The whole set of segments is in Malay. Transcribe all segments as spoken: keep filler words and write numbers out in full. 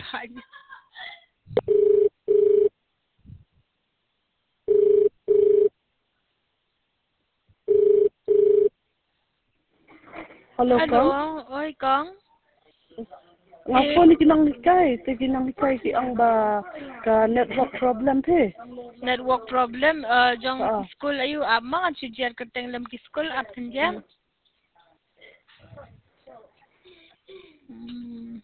Hanya. Halo, Halo, Kang. oi Kang. Ngapo ni kinang nikay? Te kinang nikay ki ang ba ka network problem the? Network problem uh, jong Ha. school ayu ama kan sujian keteng lem ki school ap kenjang. Hmm.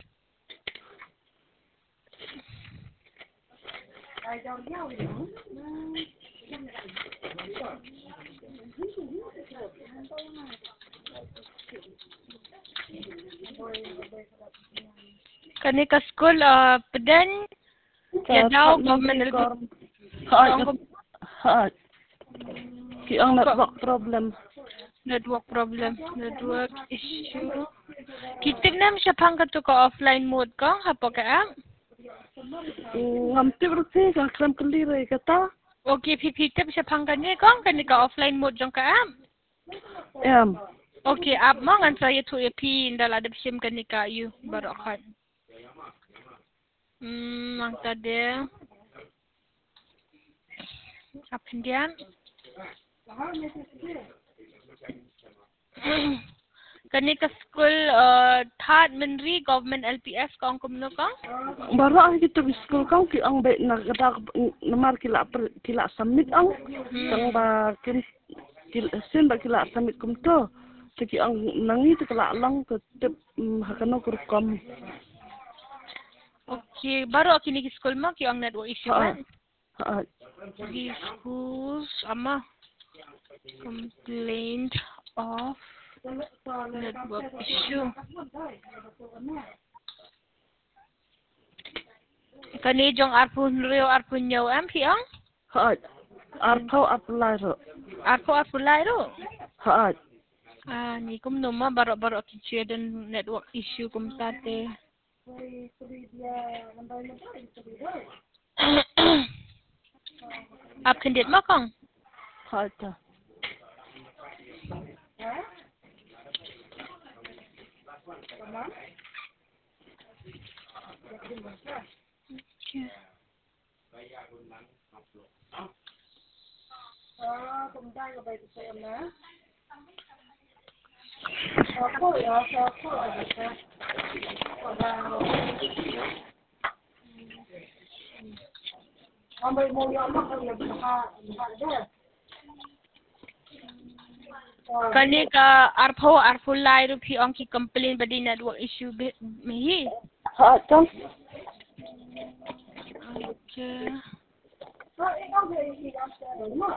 Kani ka school uh, peden ya daw government elgut. Ha. Ha. Ki ang network problem. Network problem, network issue. Kitip nam siya pang katu ka offline mode ka hapo ka am. Ngamti berarti ka kram kelire kata. Okay, pipitip siya pang kani kang kani ka offline mode jong ka am. Em. Okay, ap mo ngan saya tu E P indal ada sim kani ka you baru kan. Hmm, ang tadi. Apa dia? Kani ka school uh, third Menri government L P S kang kumno kang? Bara ang kita school kang ki ang be na kada namar kila kila submit ang kang ba kin kila sin ba kila submit kum to. Teki ang nangi te kala lang ke tip hakano kurkam. Okay, baru kini ki school mo ki ang network issue kan? Ha. Di schools ama complaint of network issue. Kani jong arpun rio arpun nyaw am piang? Ha. Arpo apply ro. Arpo apply ro. Ha. Ah, ni kum numa baru-baru kici dan network issue kum tate. Ap kendit mo kang? Ha ta. Okay. Ah, kumdai ko ba ito sa na? Ako, ya, ako, ako. Ambay mo yung ano kaya baka baka Kani ka arpo arpo lai ru pi ong ki complain badi network issue mehi. ha tong. Okay. Ha, ikaw ba yung mo?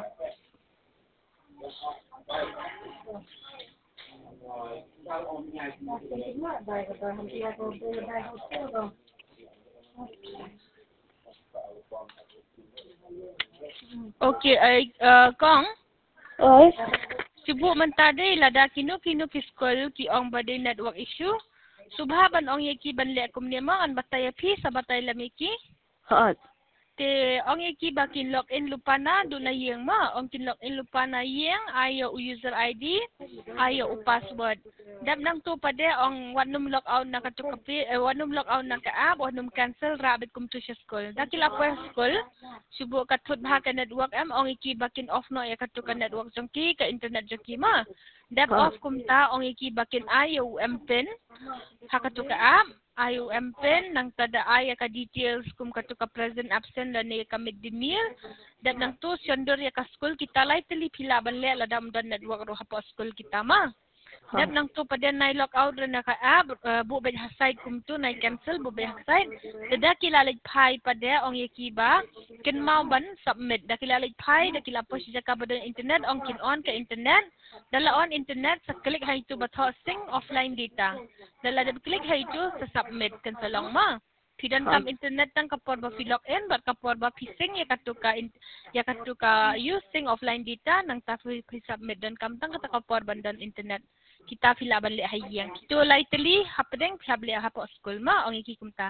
Okay, ay uh, kong Oi. sibuk mentade lada kinu kinu ki school ki ong badi network issue. Subhaban ong yeki banle kum nema an batay pi sa batay lamiki. Ha. Te ong yeki bakin login lupana do na yeng ma ong kin login lupana yeng ayo user I D ayo password. Dap nang tu pade ong wanum log out na katu kapi eh, wanum log out na ka app wanum cancel rabit kum tu school. Dakil apa school subuh katut bah ka network am ong iki bakin off no ya katu ka network jongki ka internet jongki ma. Dap off kum ta ong iki bakin ayo M pin hakatu ka app ayo M pin nang tada ay ka details kum katu ka present absent dan ni ka midmeal dan nang tu syondor ya ka school kita lai teli pila banle la dam dan network ro hapo school kita ma. Dan nang tu pada nai log out na ka app uh, bu be haside kum tu nai cancel bu be haside tada kilalit pai pada ong yeki ba kin mau ban submit da kilalit pai da kila post jaka pada internet ong kin on ka internet dala on internet sa klik hai tu batho sing offline data dala da klik hai tu sa submit kan salong ma pidan kam internet tang kapor ba fi login ba kapor ba phishing ya katuka ya katuka using offline data nang ta fi submit dan kam tang kata kapor bandan internet kita fila ban le hayang kito lai teli hapdeng phable hapo school ma ong iki kumta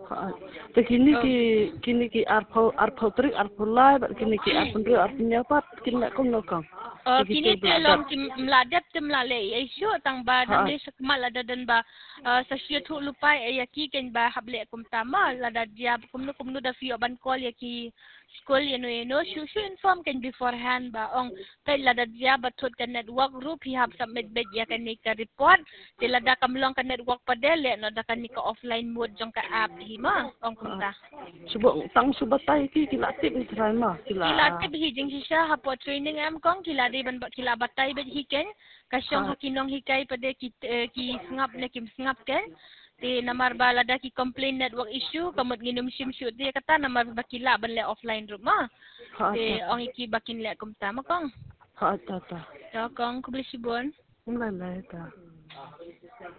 Ha. Te kini ki kini ki arpo arpo trik arpo lai bat kini ki arpo dru arpo nyapat kini nak kong nokong. Oh, kini telong kim meladat tem lale ai syo tang ba nang le sakmal ada dan ba sa syo thu lupai ai ki ken ba hable kum tama lada dia kum no kum no da fio ban call ya ki school you know you know shu shu inform ken beforehand ba ong kai lada dia ba thut kan network group hi hab submit bed ya kan ni ka report te lada kamlong kan network padele no da kan ni ka offline mode jong ka app hi ma ong kum ta subo tang subatai ki kilatip ni try ma kila kilatip hi jing sisa hapo training am kong kila de ban kila batai bed hi ken kasyong hakinong hikai pade ki ki ngap ne kim ngap ken ti namar bala da ki complain network issue kamot nginum sim shoot dia kata namar bakila ban le offline room ma ti ong iki bakin le kum ta ma kong ha ta ta ya kong kubli sibon mulai lai ta